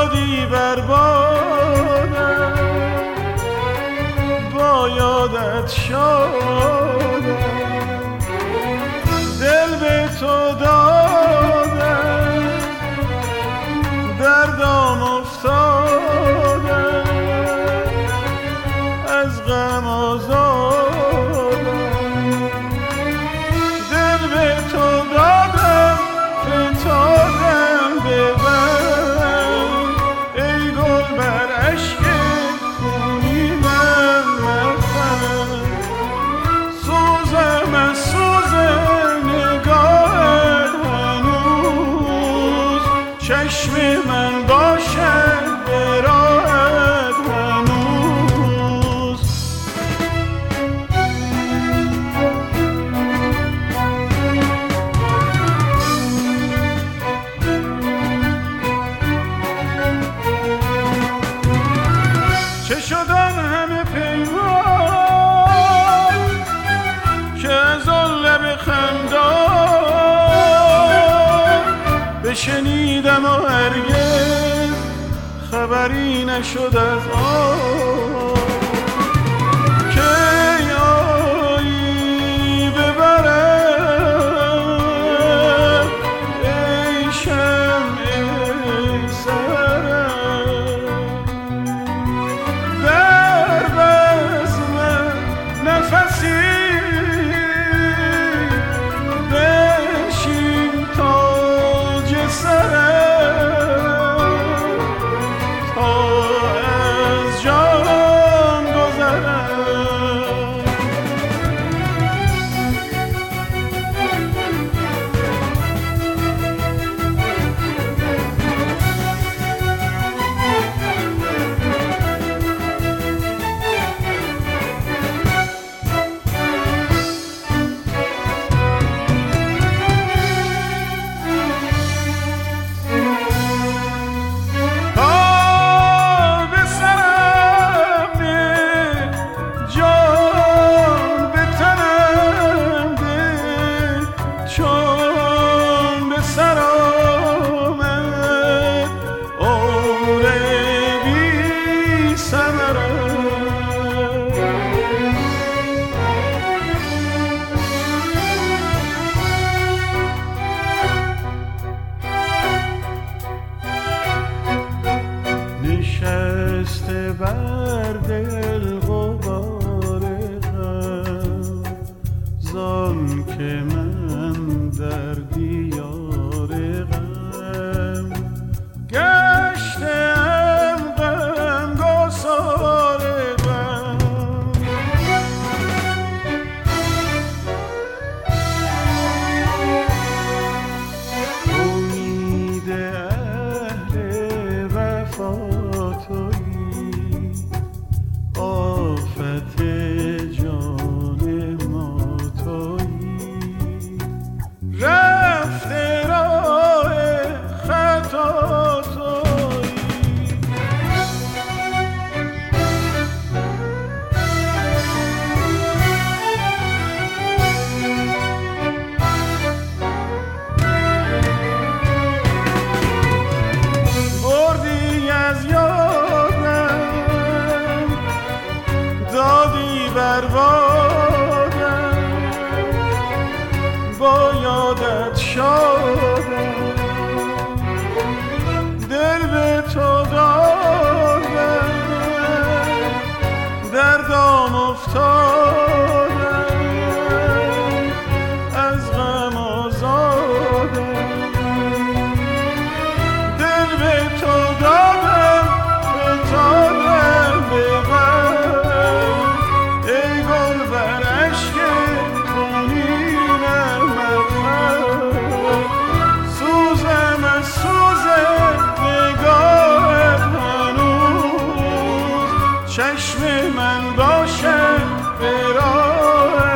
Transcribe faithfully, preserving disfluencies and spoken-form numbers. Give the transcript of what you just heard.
دادی بر بادم با یادت شادم دل به تو دادم در دام افتادم از غم آزادم دل به تو دادم فتادم به بر ای گل بر عشق خونی من مخن سوزم از سوز نگاهت هنوز چشم من باشد به راهت هنوز چه شدن همه پیمان که از آن لب خندان بشنیدم و هرگز خبری نشد از آن که آیی ببرم ای شمع ای سرم در بزم نفسی بشین تاج سرم تا از جان گذرم نشسته بر دل غبار غم زان که من در دیار غم گشتم غمگسار غم امید اهل وفا تویی آفت جان ما تویی رفته راه خطا تویی بردی از یادم دادی بر بادم با یادت شادم دل به تو دادم در دام افتادم از غم آزادم دل به تو دادم فتادم به بر ای گل بر عشق خونینم مخن سوزم از سوز نگاهت هنوز چشم من باشد به راه